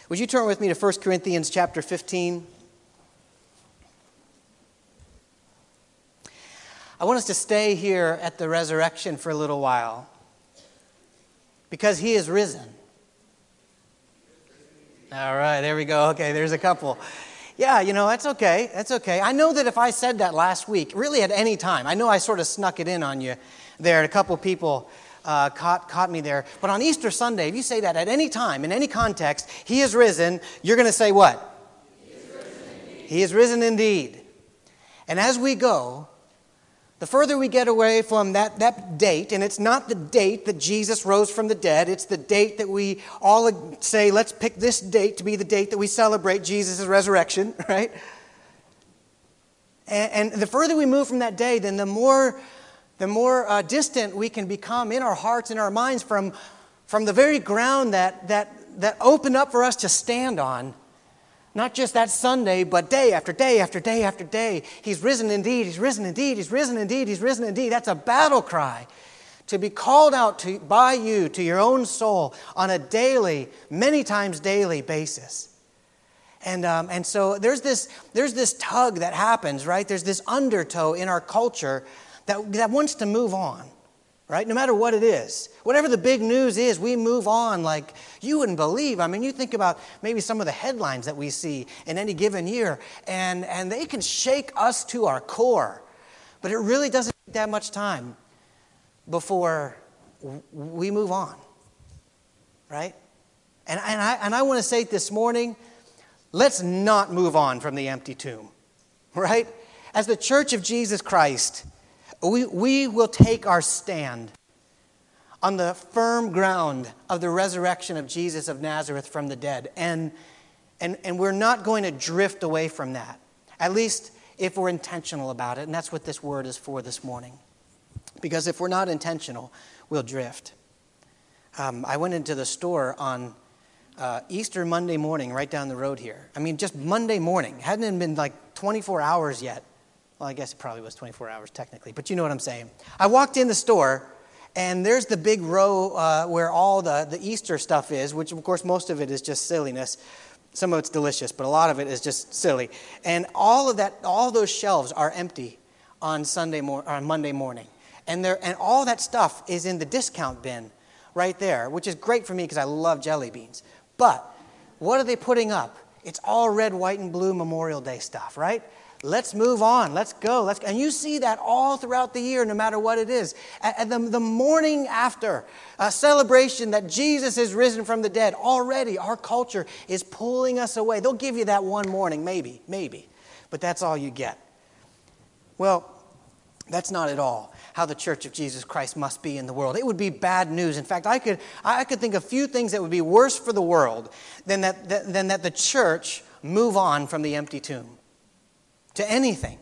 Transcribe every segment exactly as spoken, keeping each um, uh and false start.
Would you turn with me to First Corinthians chapter fifteen? I want us to stay here at the resurrection for a little while because he is risen. All right, there we go. Okay, there's a couple. Yeah, you know, that's okay. That's okay. I know that if I said that last week, really at any time, I know I sort of snuck it in on you there. A couple people uh, caught, caught me there. But on Easter Sunday, if you say that at any time, in any context, he is risen, you're going to say what? He is risen indeed. He is risen indeed. And as we go, the further we get away from that, that date, and it's not the date that Jesus rose from the dead, it's the date that we all say, let's pick this date to be the date that we celebrate Jesus' resurrection, right? And, and the further we move from that day, then the more, the more uh, distant we can become in our hearts and our minds from, from the very ground that, that, that opened up for us to stand on. Not just that Sunday, but day after day after day after day. He's risen indeed, he's risen indeed, he's risen indeed, he's risen indeed. That's a battle cry to be called out to, by you to your own soul on a daily, many times daily basis. And um, and so there's this there's this tug that happens, right? There's this undertow in our culture that, that wants to move on. Right? No matter what it is. Whatever the big news is, we move on like you wouldn't believe. I mean, you think about maybe some of the headlines that we see in any given year, and, and they can shake us to our core. But it really doesn't take that much time before we move on. Right? And, and I, and I want to say this morning, let's not move on from the empty tomb. Right? As the Church of Jesus Christ, We, we will take our stand on the firm ground of the resurrection of Jesus of Nazareth from the dead. And, and, and we're not going to drift away from that, at least if we're intentional about it. And that's what this word is for this morning. Because if we're not intentional, we'll drift. Um, I went into the store on uh, Easter Monday morning right down the road here. I mean, just Monday morning. It hadn't even been like twenty-four hours yet. Well, I guess it probably was twenty-four hours technically, but you know what I'm saying. I walked in the store, and there's the big row uh, where all the, the Easter stuff is, which, of course, most of it is just silliness. Some of it's delicious, but a lot of it is just silly. And all of that, all those shelves are empty on Sunday mor- on Monday morning. And there, and all that stuff is in the discount bin right there, which is great for me because I love jelly beans. But what are they putting up? It's all red, white, and blue Memorial Day stuff, right? Let's move on. Let's go. Let's, and you see that all throughout the year, no matter what it is. And the, the morning after a celebration that Jesus is risen from the dead, already our culture is pulling us away. They'll give you that one morning, maybe, maybe. But that's all you get. Well, that's not at all how the Church of Jesus Christ must be in the world. It would be bad news. In fact, I could I could think of few things that would be worse for the world than that, than that the church move on from the empty tomb. To anything.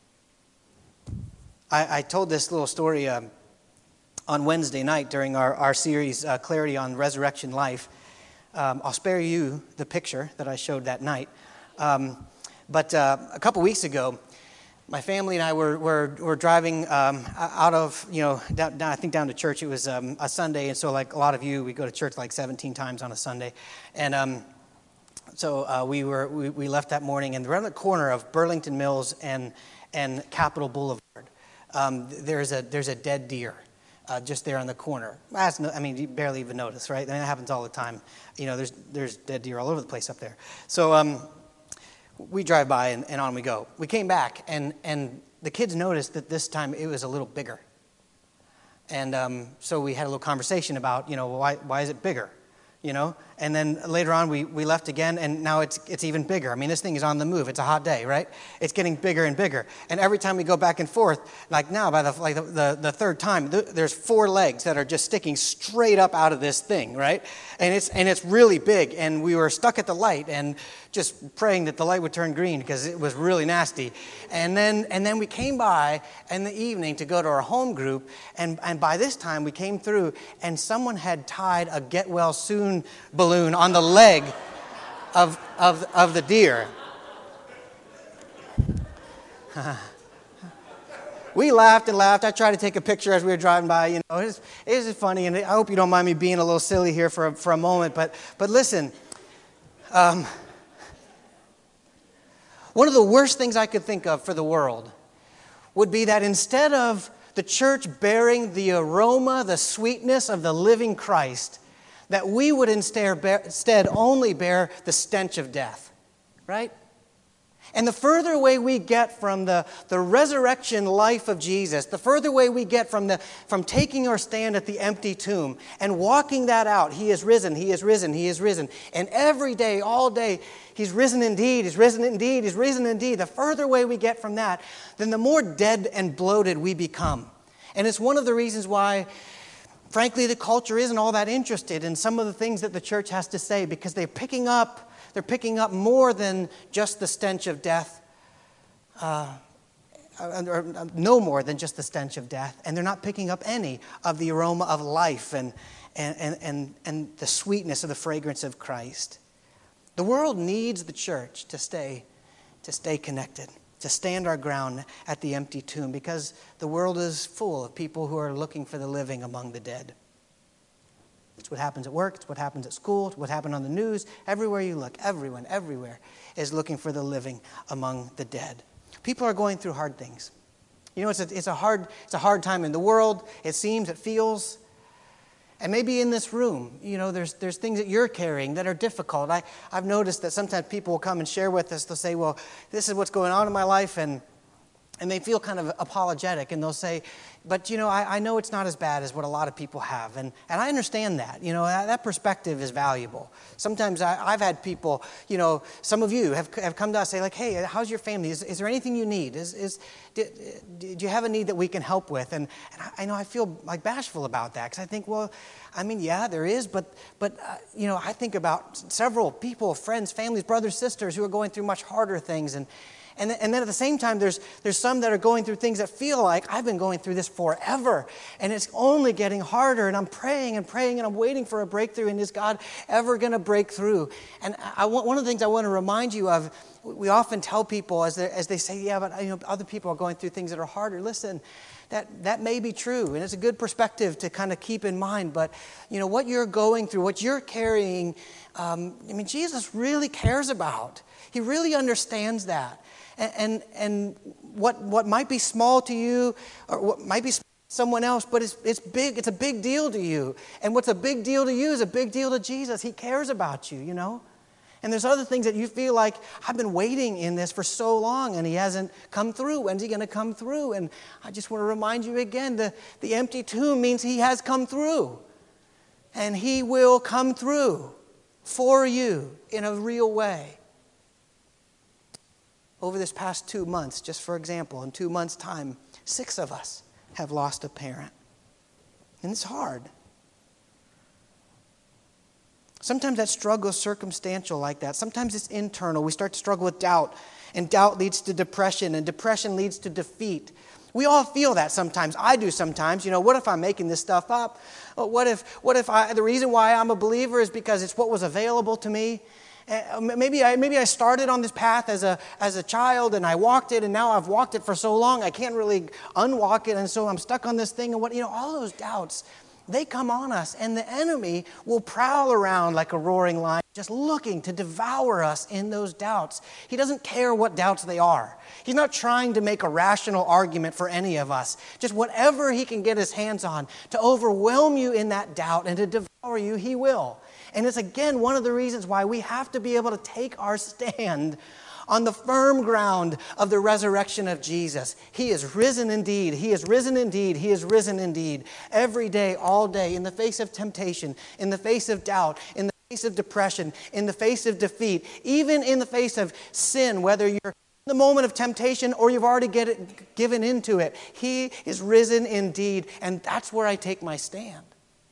I, I told this little story um, on Wednesday night during our, our series, uh, Clarity on Resurrection Life. Um, I'll spare you the picture that I showed that night. Um, but uh, a couple weeks ago, my family and I were were, were driving um, out of, you know, down, down, I think down to church. It was um, a Sunday, and so like a lot of you, we go to church like seventeen times on a Sunday. And um So uh, we were we, we left that morning, and around the corner of Burlington Mills and and Capitol Boulevard, um, there's a there's a dead deer uh, just there on the corner. That's no, I mean, you barely even notice, right? I mean, that happens all the time. You know, there's there's dead deer all over the place up there. So um, we drive by, and, and on we go. We came back, and and the kids noticed that this time it was a little bigger. And um, so we had a little conversation about, you know, why why is it bigger? You know, and then later on we, we left again, and now it's it's even bigger. I mean, this thing is on the move. It's a hot day, right? It's getting bigger and bigger. And every time we go back and forth, like now, by the like the, the, the third time, th- there's four legs that are just sticking straight up out of this thing, right? And it's and it's really big. And we were stuck at the light and just praying that the light would turn green because it was really nasty. And then and then we came by in the evening to go to our home group, and, and by this time we came through, and someone had tied a get well soon balloon on the leg of of of the deer. We laughed and laughed. I tried to take a picture as we were driving by. You know, it's it's funny, and I hope you don't mind me being a little silly here for a, for a moment. But but listen, Um, one of the worst things I could think of for the world would be that instead of the church bearing the aroma, the sweetness of the living Christ, that we would instead, bear, instead only bear the stench of death, right? And the further away we get from the, the resurrection life of Jesus, the further away we get from, the, from taking our stand at the empty tomb and walking that out, He is risen, He is risen, He is risen. And every day, all day, He's risen indeed, He's risen indeed, He's risen indeed. The further away we get from that, then the more dead and bloated we become. And it's one of the reasons why, frankly, the culture isn't all that interested in some of the things that the church has to say, because they're picking up They're picking up more than just the stench of death, uh, or no more than just the stench of death, and they're not picking up any of the aroma of life and, and, and, and, and the sweetness of the fragrance of Christ. The world needs the church to stay, to stay connected, to stand our ground at the empty tomb, because the world is full of people who are looking for the living among the dead. It's what happens at work, it's what happens at school, it's what happened on the news. Everywhere you look, everyone, everywhere is looking for the living among the dead. People are going through hard things. You know, it's a, it's a hard, it's a hard time in the world, it seems, it feels. And maybe in this room, you know, there's there's things that you're carrying that are difficult. I, I've noticed that sometimes people will come and share with us, they'll say, well, this is what's going on in my life, and And they feel kind of apologetic, and they'll say, but, you know, I, I know it's not as bad as what a lot of people have. And, and I understand that. You know, that, that perspective is valuable. Sometimes I, I've had people, you know, some of you have, have come to us and say, like, hey, how's your family? Is, is there anything you need? Is, is, do, do you have a need that we can help with? And, and I, I know I feel like bashful about that, because I think, well, I mean, yeah, there is. But, but uh, you know, I think about several people, friends, families, brothers, sisters who are going through much harder things. And And, and then at the same time, there's, there's some that are going through things that feel like, I've been going through this forever, and it's only getting harder, and I'm praying and praying, and I'm waiting for a breakthrough, and is God ever going to break through? And I want, one of the things I want to remind you of, we often tell people as they, as they say, yeah, but you know, other people are going through things that are harder. Listen, that, that may be true, and it's a good perspective to kind of keep in mind, but you know, what you're going through, what you're carrying, um, I mean, Jesus really cares about. He really understands that. And, and and what what might be small to you, or what might be small to someone else, but it's it's big. It's a big deal to you. And what's a big deal to you is a big deal to Jesus. He cares about you, you know. And there's other things that you feel like, I've been waiting in this for so long, and He hasn't come through. When's He going to come through? And I just want to remind you again, the the empty tomb means He has come through, and He will come through for you in a real way. Over this past two months, just for example, in two months' time, six of us have lost a parent. And it's hard. Sometimes that struggle is circumstantial like that. Sometimes it's internal. We start to struggle with doubt, and doubt leads to depression, and depression leads to defeat. We all feel that sometimes. I do sometimes. You know, what if I'm making this stuff up? What if, what if I, the reason why I'm a believer is because it's what was available to me? Maybe I maybe I started on this path as a as a child, and I walked it, and now I've walked it for so long I can't really unwalk it, and so I'm stuck on this thing. And what you know, all those doubts, they come on us, and the enemy will prowl around like a roaring lion, just looking to devour us in those doubts. He doesn't care what doubts they are. He's not trying to make a rational argument for any of us. Just whatever he can get his hands on to overwhelm you in that doubt and to devour you, he will. And it's again one of the reasons why we have to be able to take our stand on the firm ground of the resurrection of Jesus. He is risen indeed. He is risen indeed. He is risen indeed. Every day, all day, in the face of temptation, in the face of doubt, in the face of depression, in the face of defeat, even in the face of sin, whether you're in the moment of temptation or you've already get it, given into it, He is risen indeed. And that's where I take my stand.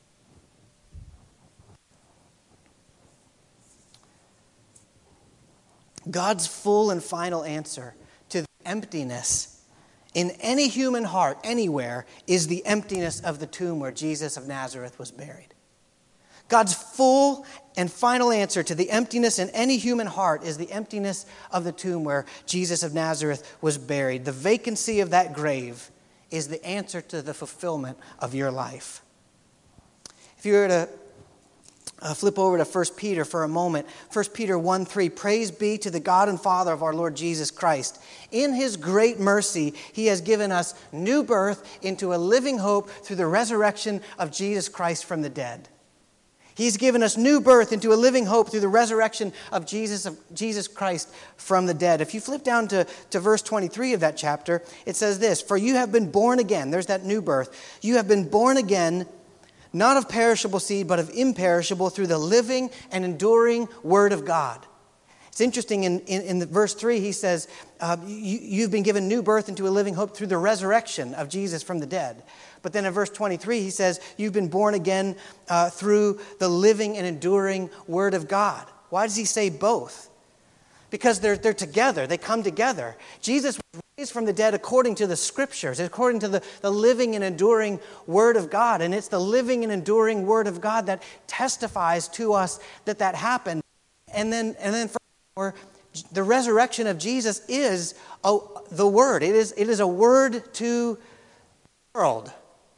God's full and final answer to the emptiness in any human heart, anywhere, is the emptiness of the tomb where Jesus of Nazareth was buried. God's full and final answer to the emptiness in any human heart is the emptiness of the tomb where Jesus of Nazareth was buried. The vacancy of that grave is the answer to the fulfillment of your life. If you were to Uh, flip over to First Peter for a moment. First Peter one three, praise be to the God and Father of our Lord Jesus Christ. In his great mercy, he has given us new birth into a living hope through the resurrection of Jesus Christ from the dead. He's given us new birth into a living hope through the resurrection of Jesus, of Jesus Christ from the dead. If you flip down to, to verse twenty-three of that chapter, it says this, for you have been born again. There's that new birth. You have been born again, not of perishable seed, but of imperishable, through the living and enduring Word of God. It's interesting, in, in, in the verse three, he says, uh, you, you've been given new birth into a living hope through the resurrection of Jesus from the dead. But then in verse twenty-three, he says, you've been born again uh, through the living and enduring Word of God. Why does he say both? Because they're, they're together. They come together. Jesus was raised from the dead according to the Scriptures, according to the, the living and enduring Word of God. And it's the living and enduring Word of God that testifies to us that that happened. And then, and then furthermore, the resurrection of Jesus is a, the Word. It is, it is a word to the world.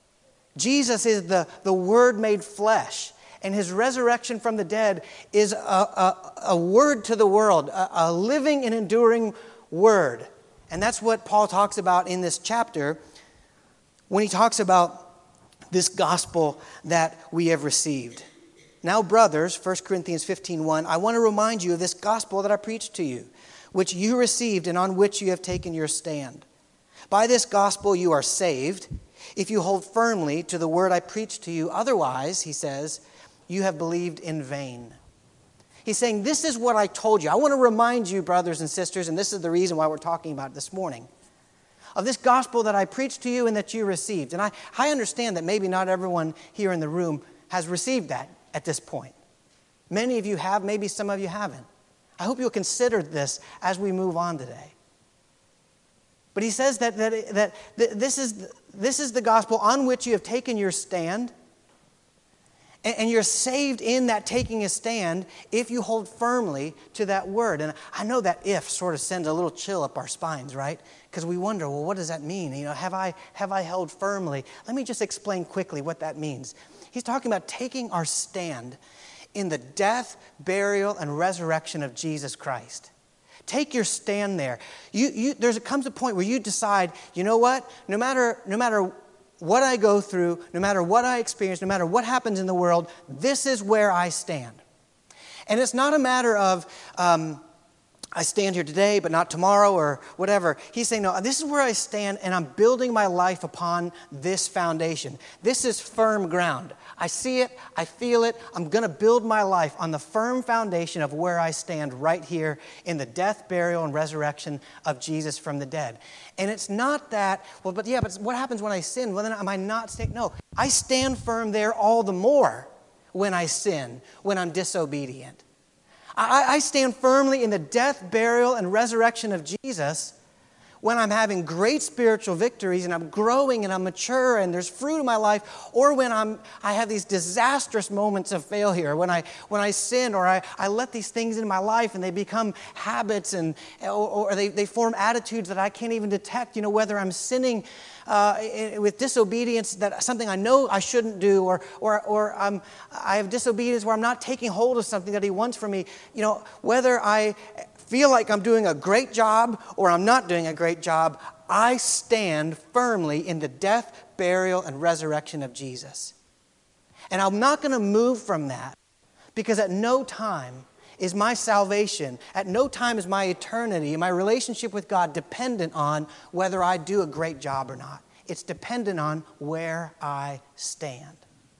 Jesus is the, the Word made flesh. And his resurrection from the dead is a, a, a word to the world, a, a living and enduring word. And that's what Paul talks about in this chapter when he talks about this gospel that we have received. Now, brothers, First Corinthians fifteen one, I want to remind you of this gospel that I preached to you, which you received and on which you have taken your stand. By this gospel you are saved, if you hold firmly to the word I preached to you. Otherwise, he says, you have believed in vain. He's saying, this is what I told you. I want to remind you, brothers and sisters, and this is the reason why we're talking about it this morning, of this gospel that I preached to you and that you received. And I, I understand that maybe not everyone here in the room has received that at this point. Many of you have, maybe some of you haven't. I hope you'll consider this as we move on today. But he says that, that, that, that this is, this is the gospel on which you have taken your stand. And you're saved in that taking a stand if you hold firmly to that word. And I know that if sort of sends a little chill up our spines, right? Because we wonder, well, what does that mean? You know, have I have I held firmly? Let me just explain quickly what that means. He's talking about taking our stand in the death, burial, and resurrection of Jesus Christ. Take your stand there. You, you, there comes a point where you decide, you know what? No matter, no matter what I go through, no matter what I experience, no matter what happens in the world, this is where I stand. And it's not a matter of, um, I stand here today, but not tomorrow or whatever. He's saying, no, this is where I stand, and I'm building my life upon this foundation. This is firm ground. I see it, I feel it. I'm going to build my life on the firm foundation of where I stand right here in the death, burial, and resurrection of Jesus from the dead. And it's not that, well, but yeah, but what happens when I sin? Well, then am I not staying? No, I stand firm there all the more when I sin, when I'm disobedient. I, I stand firmly in the death, burial, and resurrection of Jesus when I'm having great spiritual victories and I'm growing and I'm mature and there's fruit in my life, or when I'm I have these disastrous moments of failure, when I when I sin or I, I let these things in my life and they become habits and or, or they, they form attitudes that I can't even detect, you know, whether I'm sinning uh, with disobedience, that something I know I shouldn't do, or or or I'm, I have disobedience where I'm not taking hold of something that he wants from me, you know, whether I feel like I'm doing a great job or I'm not doing a great job, I stand firmly in the death, burial, and resurrection of Jesus. And I'm not going to move from that, because at no time is my salvation, at no time is my eternity, my relationship with God dependent on whether I do a great job or not. It's dependent on where I stand.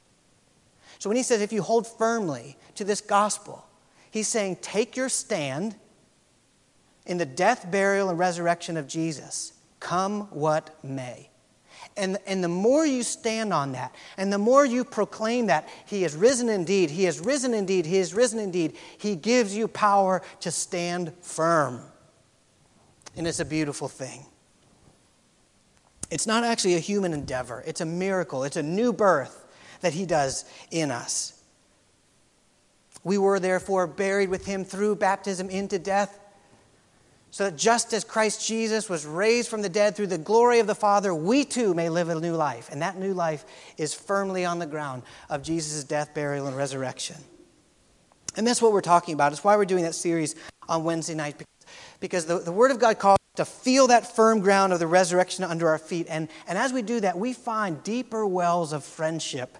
So when he says, if you hold firmly to this gospel, he's saying, take your stand in the death, burial, and resurrection of Jesus, come what may. And, and the more you stand on that, and the more you proclaim that he is risen indeed, he is risen indeed, he is risen indeed, he gives you power to stand firm. And it's a beautiful thing. It's not actually a human endeavor. It's a miracle. It's a new birth that he does in us. We were therefore buried with him through baptism into death, so that just as Christ Jesus was raised from the dead through the glory of the Father, we too may live a new life. And that new life is firmly on the ground of Jesus' death, burial, and resurrection. And that's what we're talking about. It's why we're doing that series on Wednesday night. Because, because the, the Word of God calls us to feel that firm ground of the resurrection under our feet. And, and as we do that, we find deeper wells of friendship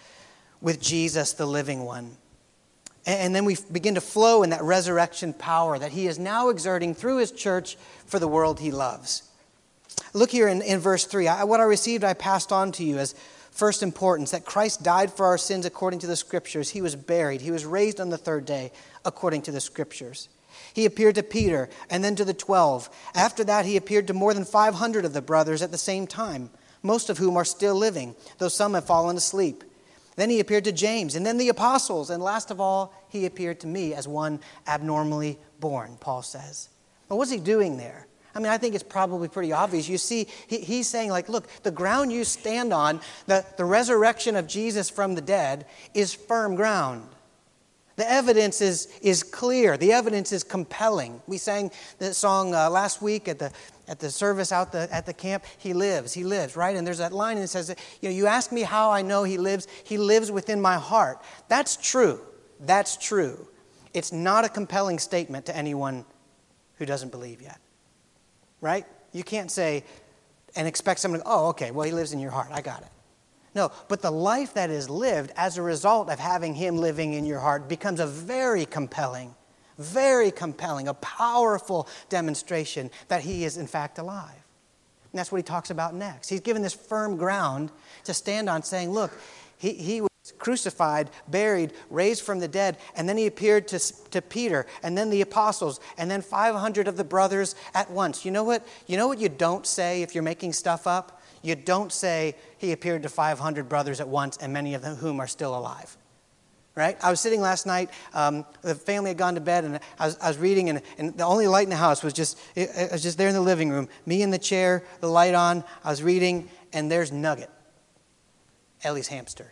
with Jesus, the living one. And, and then we begin to flow in that resurrection power that he is now exerting through his church for the world he loves. Look here in, in verse three. I, what I received, I passed on to you as first importance, that Christ died for our sins according to the Scriptures. He was buried. He was raised on the third day according to the Scriptures. He appeared to Peter and then to the twelve. After that, he appeared to more than five hundred of the brothers at the same time, most of whom are still living, though some have fallen asleep. Then he appeared to James and then the apostles. And last of all, he appeared to me as one abnormally born, Paul says. Well, what's he doing there? I mean, I think it's probably pretty obvious. You see, he, he's saying, like, look, the ground you stand on, the, the resurrection of Jesus from the dead, is firm ground. The evidence is, is clear. The evidence is compelling. We sang the song uh, last week at the at the service out the, at the camp, He lives, He lives, right? And there's that line that says, you know, you ask me how I know He lives. He lives within my heart. That's true. That's true. It's not a compelling statement to anyone who doesn't believe yet. Right? You can't say and expect someone to go, oh, okay, well, he lives in your heart. I got it. No, but the life that is lived as a result of having him living in your heart becomes a very compelling, very compelling, a powerful demonstration that he is in fact alive. And that's what he talks about next. He's given this firm ground to stand on, saying, look, he, he was crucified, buried, raised from the dead, and then he appeared to, to Peter, and then the apostles, and then five hundred of the brothers at once. You know what? You know what you don't say if you're making stuff up? You don't say he appeared to five hundred brothers at once, and many of them whom are still alive. Right? I was sitting last night, um, the family had gone to bed, and I was, I was reading, and, and the only light in the house was just, it, it was just there in the living room. Me in the chair, the light on, I was reading, and there's Nugget, Ellie's hamster.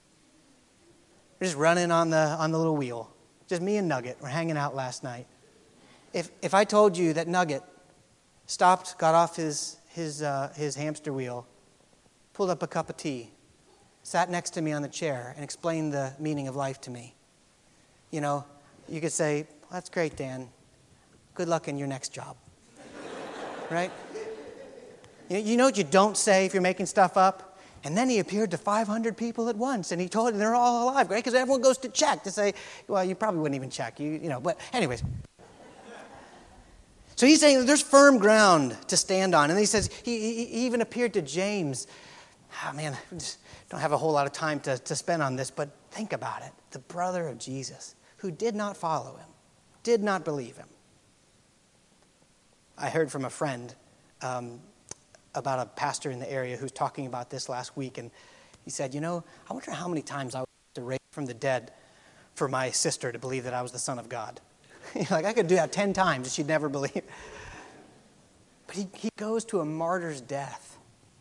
We're just running on the on the little wheel. Just me and Nugget. We're hanging out last night. If if I told you that Nugget stopped, got off his his uh, his hamster wheel, pulled up a cup of tea, sat next to me on the chair, and explained the meaning of life to me, you know, you could say, well, "That's great, Dan. Good luck in your next job." Right? You know, you know what you don't say if you're making stuff up? And then he appeared to five hundred people at once, and he told them they're all alive, right? Because everyone goes to check to say, well, you probably wouldn't even check, you, you know. But anyways. So he's saying that there's firm ground to stand on. And then he says he, he, he even appeared to James. Oh, man, I just don't have a whole lot of time to, to spend on this, but think about it. The brother of Jesus, who did not follow him, did not believe him. I heard from a friend um, about a pastor in the area who's talking about this last week, and he said, you know, I wonder how many times I would have to raise from the dead for my sister to believe that I was the Son of God. Like, I could do that ten times and she'd never believe. But he, he goes to a martyr's death,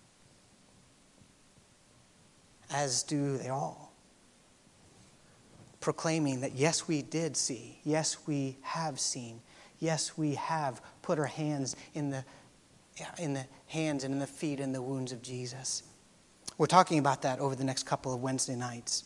as do they all, proclaiming that yes, we did see, yes, we have seen, yes, we have put our hands in the in the hands and in the feet and the wounds of Jesus. We're talking about that over the next couple of Wednesday nights.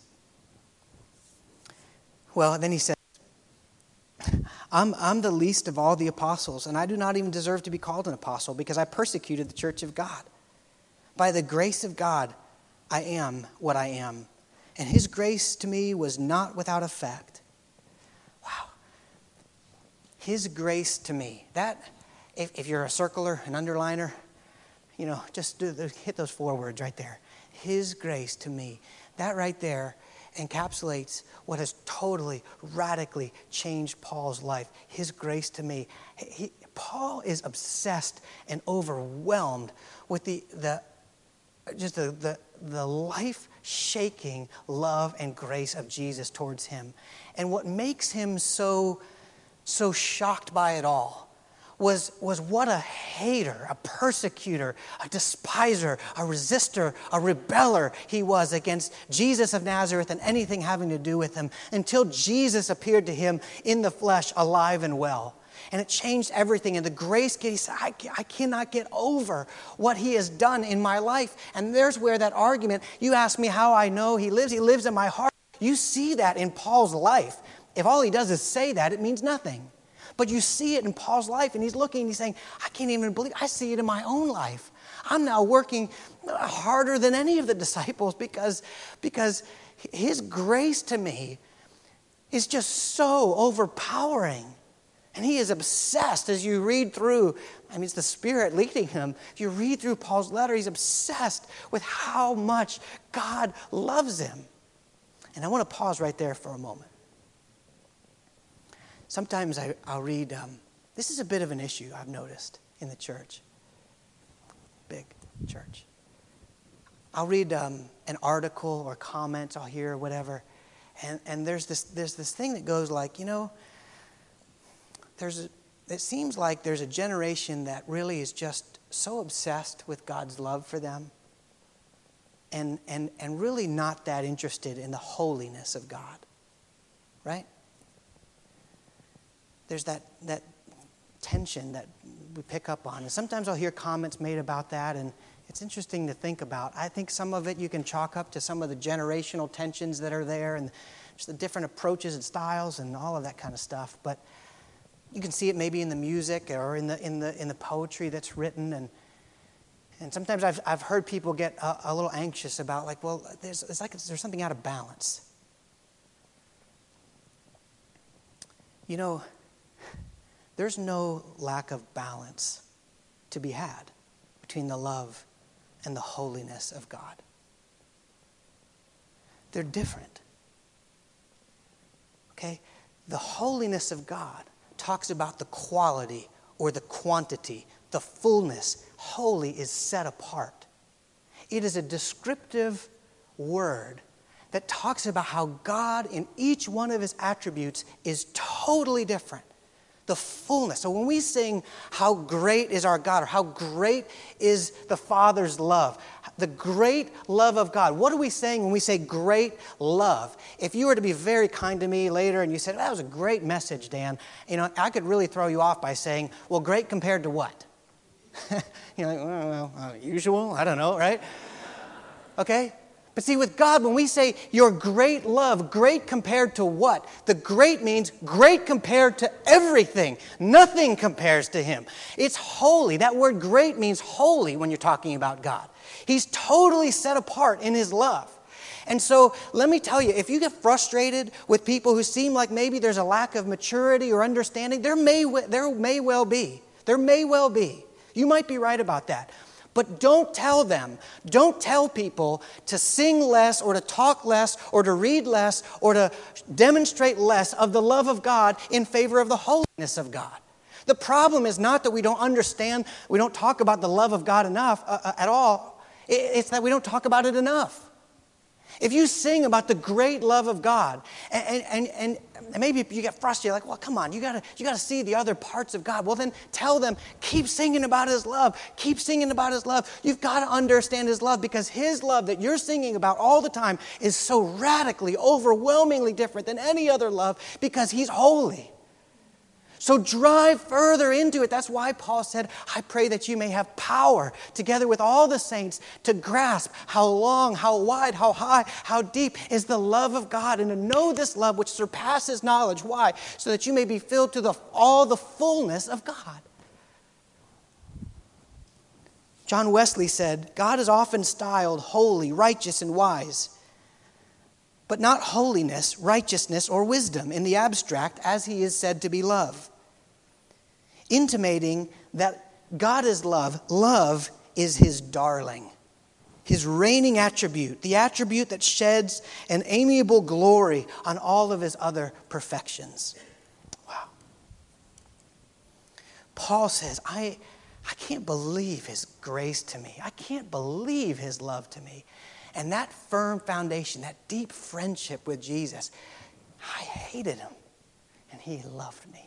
Well, then he says, I'm, I'm the least of all the apostles, and I do not even deserve to be called an apostle because I persecuted the church of God. By the grace of God, I am what I am. And his grace to me was not without effect. Wow. His grace to me. That... If, if you're a circler, an underliner, you know, just do the, hit those four words right there. His grace to me. That right there encapsulates what has totally, radically changed Paul's life. His grace to me. He, Paul is obsessed and overwhelmed with the the just the the, the life-shaking love and grace of Jesus towards him. And what makes him so so shocked by it all was, was what a hater, a persecutor, a despiser, a resistor, a rebeller he was against Jesus of Nazareth and anything having to do with him, until Jesus appeared to him in the flesh, alive and well. And it changed everything. And the grace, he said, I, I cannot get over what he has done in my life. And there's where that argument, you ask me how I know he lives, he lives in my heart. You see that in Paul's life. If all he does is say that, it means nothing. But you see it in Paul's life, and he's looking and he's saying, I can't even believe, I see it in my own life. I'm now working harder than any of the disciples because, because his grace to me is just so overpowering. And he is obsessed as you read through, I mean, it's the Spirit leading him. If you read through Paul's letter, he's obsessed with how much God loves him. And I want to pause right there for a moment. Sometimes I, I'll read, um, this is a bit of an issue I've noticed in the church. Big church. I'll read um, an article or comments I'll hear or whatever, and, and there's this there's this thing that goes like, you know, there's a, it seems like there's a generation that really is just so obsessed with God's love for them and and and really not that interested in the holiness of God. Right? There's that that tension that we pick up on. And sometimes I'll hear comments made about that, and it's interesting to think about. I think some of it you can chalk up to some of the generational tensions that are there and just the different approaches and styles and all of that kind of stuff. But you can see it maybe in the music or in the in the in the poetry that's written, and and sometimes I've I've heard people get a, a little anxious about, like, well, there's it's like there's something out of balance. You know, there's no lack of balance to be had between the love and the holiness of God. They're different. Okay? The holiness of God talks about the quality or the quantity, the fullness. Holy is set apart. It is a descriptive word that talks about how God in each one of his attributes is totally different. The fullness. So when we sing, how great is our God, or how great is the Father's love, the great love of God, what are we saying when we say great love? If you were to be very kind to me later and you said, that was a great message, Dan, you know, I could really throw you off by saying, well, great compared to what? You're like, well, well uh, usual, I don't know, right? Okay? But see, with God, when we say your great love, great compared to what? The great means great compared to everything. Nothing compares to him. It's holy. That word great means holy when you're talking about God. He's totally set apart in his love. And so let me tell you, if you get frustrated with people who seem like maybe there's a lack of maturity or understanding, there may, there may well be. There may well be. You might be right about that. But don't tell them, don't tell people to sing less or to talk less or to read less or to demonstrate less of the love of God in favor of the holiness of God. The problem is not that we don't understand, we don't talk about the love of God enough uh, at all. It's that we don't talk about it enough. If you sing about the great love of God, and, and, and maybe you get frustrated, like, well, come on, you gotta, you gotta see the other parts of God. Well, then tell them, keep singing about his love. Keep singing about his love. You've got to understand his love, because his love that you're singing about all the time is so radically, overwhelmingly different than any other love, because he's holy. So drive further into it. That's why Paul said, I pray that you may have power together with all the saints to grasp how long, how wide, how high, how deep is the love of God, and to know this love which surpasses knowledge. Why? So that you may be filled to the, all the fullness of God. John Wesley said, God is often styled holy, righteous, and wise, but not holiness, righteousness, or wisdom in the abstract, as he is said to be love. Intimating that God is love. Love is his darling, his reigning attribute, the attribute that sheds an amiable glory on all of his other perfections. Wow. Paul says, I, I can't believe his grace to me. I can't believe his love to me. And that firm foundation, that deep friendship with Jesus, I hated him, and he loved me.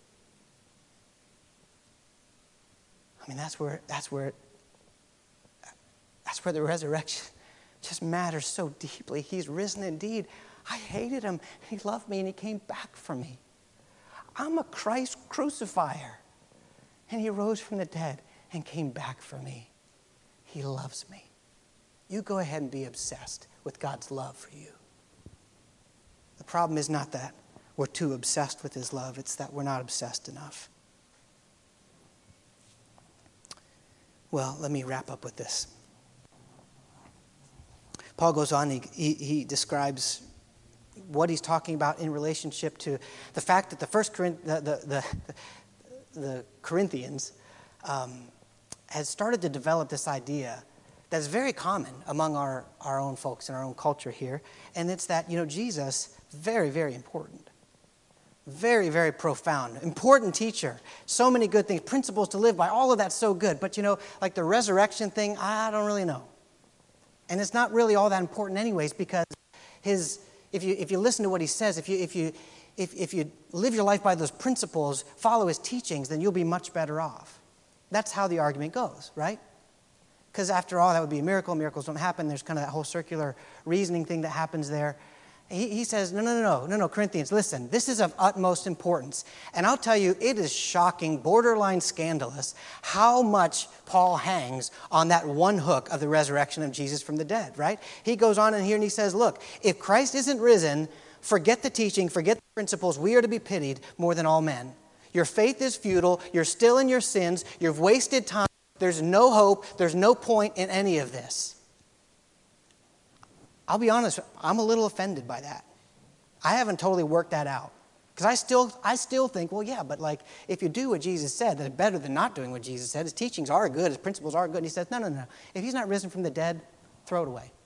I mean, that's where that's where that's where the resurrection just matters so deeply. He's risen indeed. I hated him. He loved me, and he came back for me. I'm a Christ crucifier, and he rose from the dead and came back for me. He loves me. You go ahead and be obsessed with God's love for you. The problem is not that we're too obsessed with his love. It's that we're not obsessed enough. Well, let me wrap up with this. Paul goes on, he, he, he describes what he's talking about in relationship to the fact that the first Corinth, the, the, the, the Corinthians um, has started to develop this idea that's very common among our, our own folks in our own culture here, and it's that, you know, Jesus, very, very important. Very, very profound. Important teacher. So many good things. Principles to live by. All of that's so good. But, you know, like the resurrection thing, I don't really know. And it's not really all that important anyways, because his if you if you listen to what he says, if you if you if, if you live your life by those principles, follow his teachings, then you'll be much better off. That's how the argument goes, right? Because after all, that would be a miracle. Miracles don't happen. There's kind of that whole circular reasoning thing that happens there. He, he says, no, no, no, no, no, no, Corinthians, listen, this is of utmost importance. And I'll tell you, it is shocking, borderline scandalous, how much Paul hangs on that one hook of the resurrection of Jesus from the dead, right? He goes on in here and he says, look, if Christ isn't risen, forget the teaching, forget the principles. We are to be pitied more than all men. Your faith is futile. You're still in your sins. You've wasted time. There's no hope. There's no point in any of this. I'll be honest, I'm a little offended by that. I haven't totally worked that out. Because I still I still think, well, yeah, but like, if you do what Jesus said, then it's better than not doing what Jesus said. His teachings are good, his principles are good. And he says, no, no, no. If he's not risen from the dead, throw it away.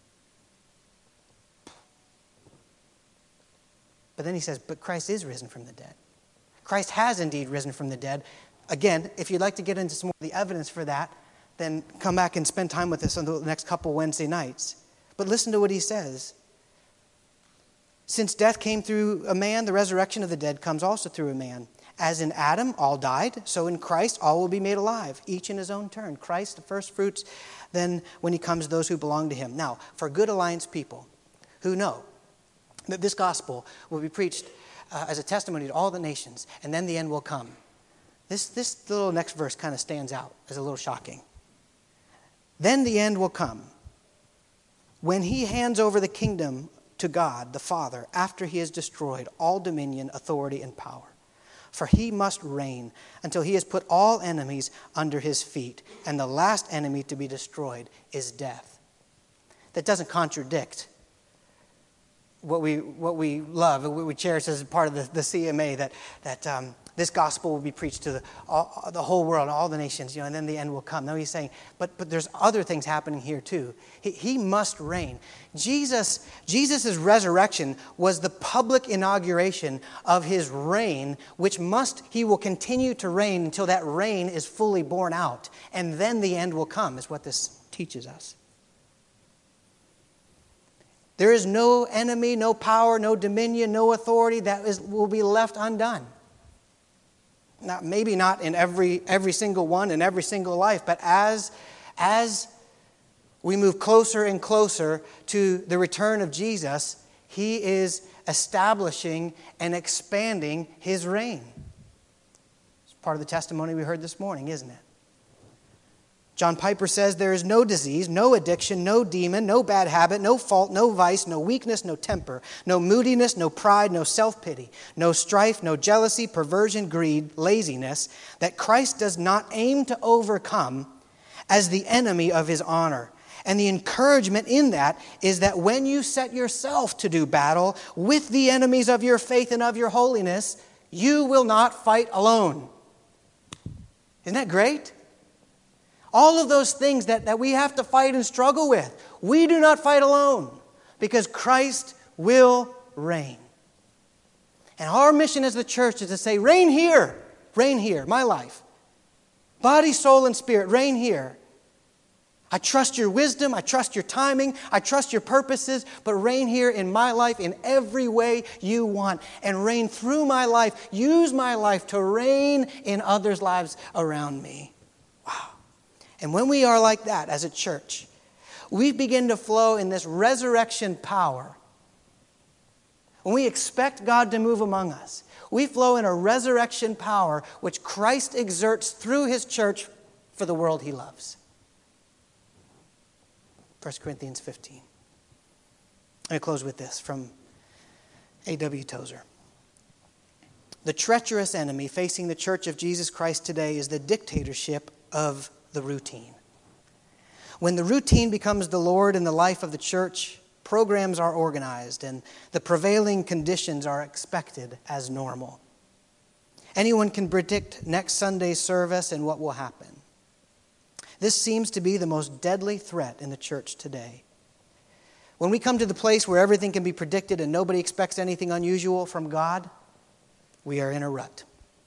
But then he says, but Christ is risen from the dead. Christ has indeed risen from the dead. Again, if you'd like to get into some more of the evidence for that, then come back and spend time with us on the next couple Wednesday nights. But listen to what he says. Since death came through a man, the resurrection of the dead comes also through a man. As in Adam, all died, so in Christ all will be made alive, each in his own turn. Christ, the first fruits, then when he comes, those who belong to him. Now, for Good Alliance people who know that this gospel will be preached uh, as a testimony to all the nations, and then the end will come. This, this little next verse kind of stands out as a little shocking. Then the end will come, when he hands over the kingdom to God, the Father, after he has destroyed all dominion, authority, and power. For he must reign until he has put all enemies under his feet, and the last enemy to be destroyed is death. That doesn't contradict what we what we love, what we cherish as part of the, the C M A, that, that um, this gospel will be preached to the, all, the whole world, all the nations, you know, and then the end will come. No, he's saying, but but there's other things happening here too. He, he must reign. Jesus, Jesus' resurrection was the public inauguration of his reign, which must, he will continue to reign until that reign is fully borne out. And then the end will come, is what this teaches us. There is no enemy, no power, no dominion, no authority that is, will be left undone. Not, maybe not in every every single one in every single life, but as, as we move closer and closer to the return of Jesus, he is establishing and expanding his reign. It's part of the testimony we heard this morning, isn't it? John Piper says, there is no disease, no addiction, no demon, no bad habit, no fault, no vice, no weakness, no temper, no moodiness, no pride, no self-pity, no strife, no jealousy, perversion, greed, laziness, that Christ does not aim to overcome as the enemy of his honor. And the encouragement in that is that when you set yourself to do battle with the enemies of your faith and of your holiness, you will not fight alone. Isn't that great? All of those things that, that we have to fight and struggle with, we do not fight alone because Christ will reign. And our mission as the church is to say, reign here, reign here, my life. Body, soul, and spirit, reign here. I trust your wisdom, I trust your timing, I trust your purposes, but reign here in my life in every way you want. And reign through my life, use my life to reign in others' lives around me. Wow. And when we are like that as a church, we begin to flow in this resurrection power. When we expect God to move among us, we flow in a resurrection power which Christ exerts through his church for the world he loves. First Corinthians fifteen. I'm going to close with this from A W Tozer. The treacherous enemy facing the Church of Jesus Christ today is the dictatorship of the routine. When the routine becomes the Lord in the life of the church, programs are organized and the prevailing conditions are expected as normal. Anyone can predict next Sunday's service and what will happen. This seems to be the most deadly threat in the church today. When we come to the place where everything can be predicted and nobody expects anything unusual from God, we are in a rut.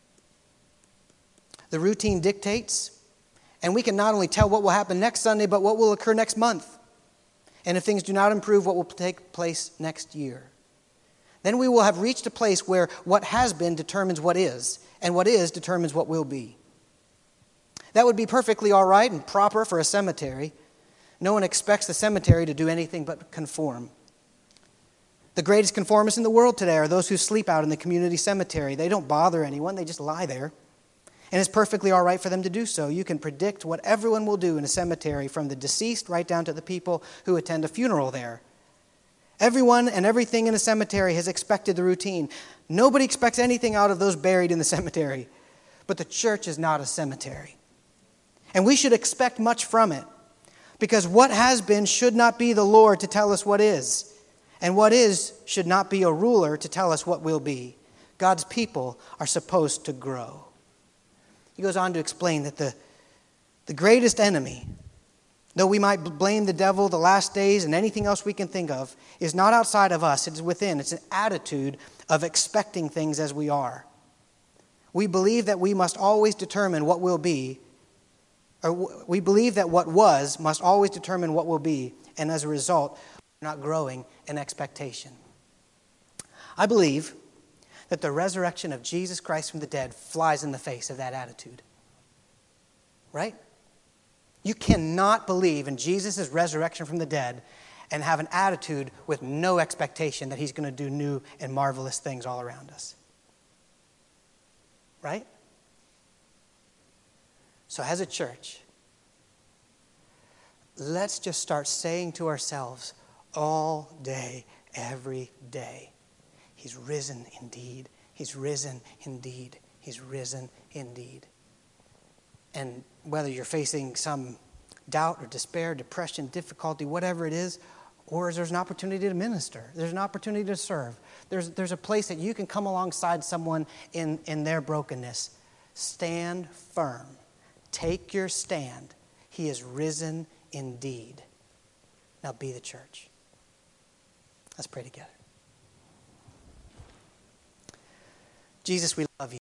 The routine dictates, and we can not only tell what will happen next Sunday, but what will occur next month. And if things do not improve, what will take place next year. Then we will have reached a place where what has been determines what is, and what is determines what will be. That would be perfectly all right and proper for a cemetery. No one expects the cemetery to do anything but conform. The greatest conformists in the world today are those who sleep out in the community cemetery. They don't bother anyone, they just lie there. And it's perfectly all right for them to do so. You can predict what everyone will do in a cemetery, from the deceased right down to the people who attend a funeral there. Everyone and everything in a cemetery has expected the routine. Nobody expects anything out of those buried in the cemetery. But the church is not a cemetery. And we should expect much from it. Because what has been should not be the Lord to tell us what is. And what is should not be a ruler to tell us what will be. God's people are supposed to grow. He goes on to explain that the, the greatest enemy, though we might blame the devil, the last days, and anything else we can think of, is not outside of us. It's within. It's an attitude of expecting things as we are. We believe that we must always determine what will be, or we believe that what was must always determine what will be, and as a result, we're not growing in expectation. I believe that the resurrection of Jesus Christ from the dead flies in the face of that attitude. Right? You cannot believe in Jesus' resurrection from the dead and have an attitude with no expectation that he's going to do new and marvelous things all around us. Right? So as a church, let's just start saying to ourselves all day, every day, he's risen indeed. He's risen indeed. He's risen indeed. And whether you're facing some doubt or despair, depression, difficulty, whatever it is, or there's an opportunity to minister, there's an opportunity to serve, there's, there's a place that you can come alongside someone in, in their brokenness. Stand firm. Take your stand. He is risen indeed. Now be the church. Let's pray together. Jesus, we love you.